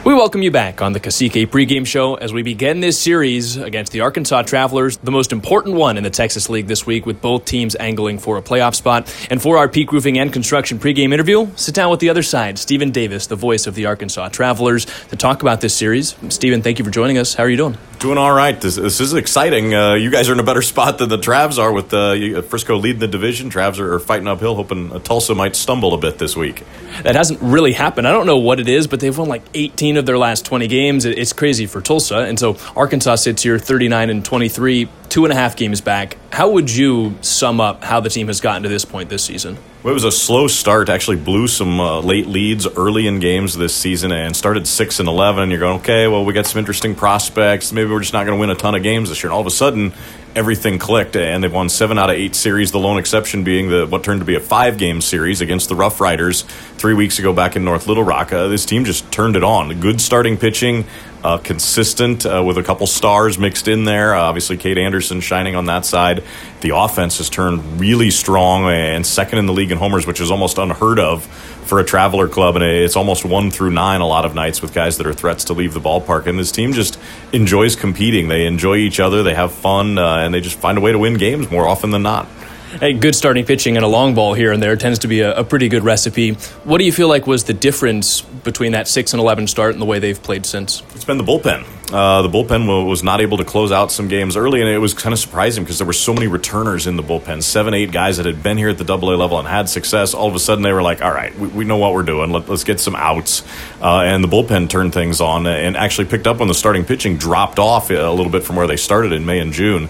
We welcome you back on the Cacique pregame show as we begin this series against the Arkansas Travelers, the most important one in the Texas League this week, with both teams angling for a playoff spot. And for our Peak Roofing and Construction pregame interview, sit down with the other side, Stephen Davis, the voice of the Arkansas Travelers, to talk about this series. Stephen, thank you for joining us. How are you doing? Doing all right. This is exciting. You guys are in a better spot than the Travs are with Frisco leading the division. Travs are fighting uphill, hoping Tulsa might stumble a bit this week. That hasn't really happened. I don't know what it is, but they've won like 18 of their last 20 games. It's crazy for Tulsa. And so Arkansas sits here 39-23, 2.5 games back. How would you sum up how the team has gotten to this point this season? Well, it was a slow start. Actually blew some late leads early in games this season and started 6-11. You're going, okay, well, we got some interesting prospects. Maybe we're just not going to win a ton of games this year. And all of a sudden, everything clicked, and they've won 7 out of 8 series, the lone exception being what turned to be a 5-game series against the Rough Riders 3 weeks ago back in North Little Rock. This team just turned it on. Good starting pitching, consistent with a couple stars mixed in there. Obviously, Cade Anderson shining on that side. The offense has turned really strong and second in the league in homers, which is almost unheard of for a Traveler club, and it's almost 1 through 9 a lot of nights with guys that are threats to leave the ballpark. And this team just enjoys competing. They enjoy each other. They have fun, and they just find a way to win games more often than not. Hey, good starting pitching and a long ball here and there tends to be a pretty good recipe. What do you feel like was the difference between that 6-11 start and the way they've played since? It's been the bullpen. The bullpen was not able to close out some games early, and it was kind of surprising because there were so many returners in the bullpen. 7, 8 guys that had been here at the AA level and had success. All of a sudden, they were like, all right, we know what we're doing. Let's get some outs. And the bullpen turned things on and actually picked up when the starting pitching dropped off a little bit from where they started in May and June.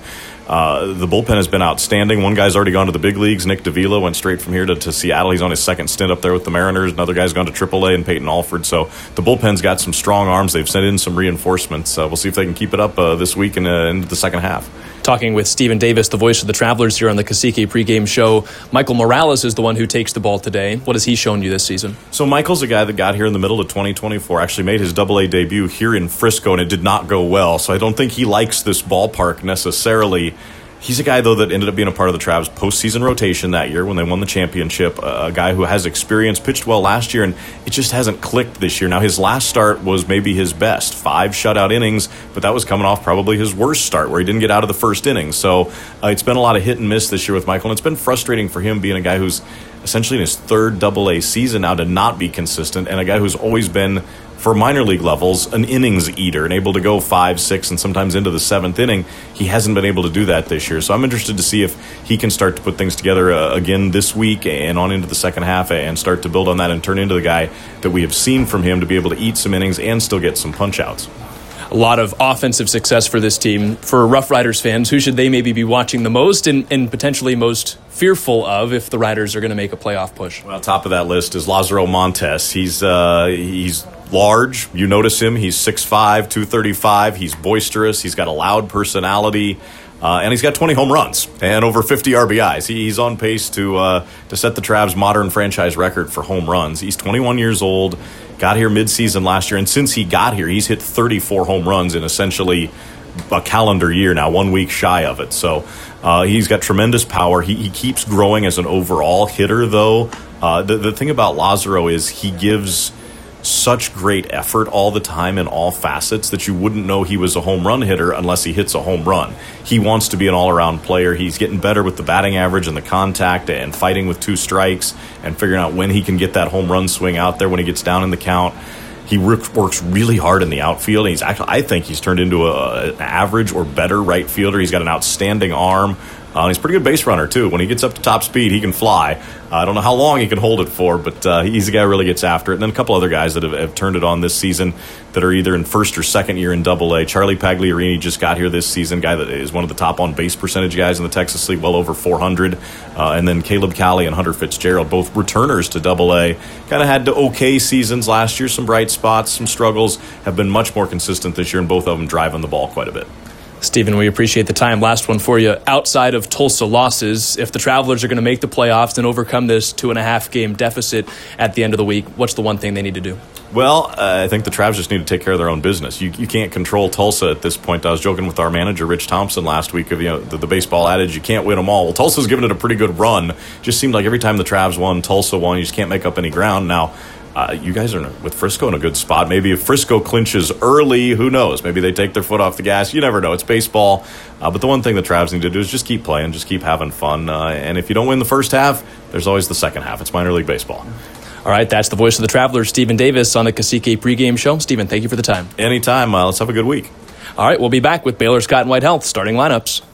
The bullpen has been outstanding. One guy's already gone to the big leagues. Nick Davila went straight from here to Seattle. He's on his second stint up there with the Mariners. Another guy's gone to AAA and Peyton Alford. So the bullpen's got some strong arms. They've sent in some reinforcements. We'll see if they can keep it up this week and into the second half. Talking with Stephen Davis, the voice of the Travelers here on the Cacique pregame show. Michael Morales is the one who takes the ball today. What has he shown you this season? So Michael's a guy that got here in the middle of 2024, actually made his AA debut here in Frisco, and it did not go well. So I don't think he likes this ballpark necessarily. He's a guy, though, that ended up being a part of the Travs postseason rotation that year when they won the championship. A guy who has experience, pitched well last year, and it just hasn't clicked this year. Now, his last start was maybe his best, 5 shutout innings, but that was coming off probably his worst start where he didn't get out of the first inning. So it's been a lot of hit and miss this year with Michael, and it's been frustrating for him being a guy who's essentially in his 3rd AA season now to not be consistent, and a guy who's always been, for minor league levels, an innings eater and able to go 5, 6, and sometimes into the 7th inning. He hasn't been able to do that this year. So I'm interested to see if he can start to put things together again this week and on into the second half and start to build on that and turn into the guy that we have seen from him to be able to eat some innings and still get some punch-outs. A lot of offensive success for this team. For Rough Riders fans, who should they maybe be watching the most and potentially most fearful of if the Riders are going to make a playoff push? Well, top of that list is Lazaro Montes. He's large. You notice him. He's 6'5", 235. He's boisterous. He's got a loud personality. And he's got 20 home runs and over 50 RBIs. He's on pace to set the Travs' modern franchise record for home runs. He's 21 years old, got here midseason last year, and since he got here, he's hit 34 home runs in essentially a calendar year now, 1 week shy of it. So he's got tremendous power. He keeps growing as an overall hitter, though. The thing about Lazaro is he gives such great effort all the time in all facets that you wouldn't know he was a home run hitter unless he hits a home run. He wants to be an all-around player. He's getting better with the batting average and the contact and fighting with 2 strikes and figuring out when he can get that home run swing out there when he gets down in the count. He works really hard in the outfield. I think he's turned into an average or better right fielder. He's got an outstanding arm. He's a pretty good base runner, too. When he gets up to top speed, he can fly. I don't know how long he can hold it for, but he's a guy who really gets after it. And then a couple other guys that have turned it on this season that are either in first or second year in AA. Charlie Pagliarini just got here this season, guy that is one of the top on-base percentage guys in the Texas League, well over 400. And then Caleb Cali and Hunter Fitzgerald, both returners to AA. Kind of had okay seasons last year, some bright spots, some struggles, have been much more consistent this year, and both of them driving the ball quite a bit. Stephen, we appreciate the time. Last one for you. Outside of Tulsa losses, if the Travelers are going to make the playoffs and overcome this 2.5 game deficit at the end of the week, what's the one thing they need to do? Well, I think the Travs just need to take care of their own business. You can't control Tulsa at this point. I was joking with our manager, Rich Thompson, last week of the baseball adage, you can't win them all. Well, Tulsa's given it a pretty good run. Just seemed like every time the Travs won, Tulsa won. You just can't make up any ground. Now, You guys are with Frisco in a good spot. Maybe if Frisco clinches early, who knows? Maybe they take their foot off the gas. You never know. It's baseball. But the one thing the Travs need to do is just keep playing, just keep having fun. And if you don't win the first half, there's always the second half. It's minor league baseball. All right, that's the voice of the Travelers, Stephen Davis, on the Cacique pregame show. Stephen, thank you for the time. Anytime. Let's have a good week. All right, we'll be back with Baylor Scott and White Health starting lineups.